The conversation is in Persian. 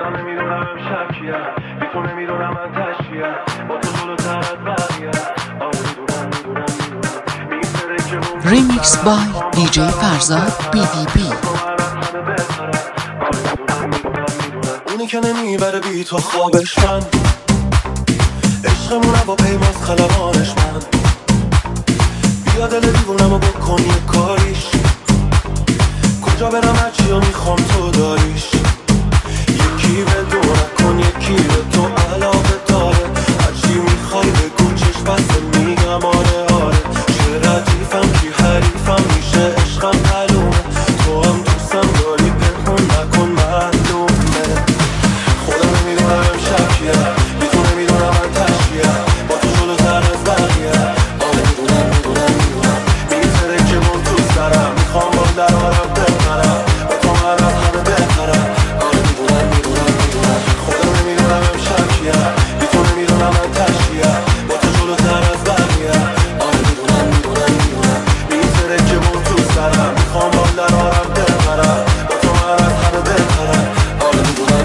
خودم نمیدونم امشب کیم، بی تو نمیدونم من تشکیم، با تو جلوتر از بقیه. آره میدونم میگذره که ممکن Remix by DJ فرزاد BDB. اونی که نمیبره بی تو خوابش من، عشقمونه با پیماز خلبانش من. بیا دل دیوونمو بکن یه کاریش، کجا برم هرچی رو میخوام تو داریش. یکی به دو نکن یکی به تو علاقه داره، هرچی میخوای بگو چشم بسته میگم آره آره. چه ردیفم کی حریفم میشه عشقم معلومه، تو هم دوستم داری پنهون نکن معلومه. خودم نمیدونم امشب کیه، بی تو نمیدونم من تشکیه، با تو جلوتر از بقیه. آره میدونم میگذره که من تو سرم، میخوام با درارم بپرم، با تو من از همه بهترم. آره میدونم خودم نمیدونم امشب کیه، بی تو نمیدونم من تشکیه، با تو جلوتر از بقیه. آره میدونم میگذره که من تو سرم، میخوام با درارم بپرم، با تو من از همه بهترم. آره میدونم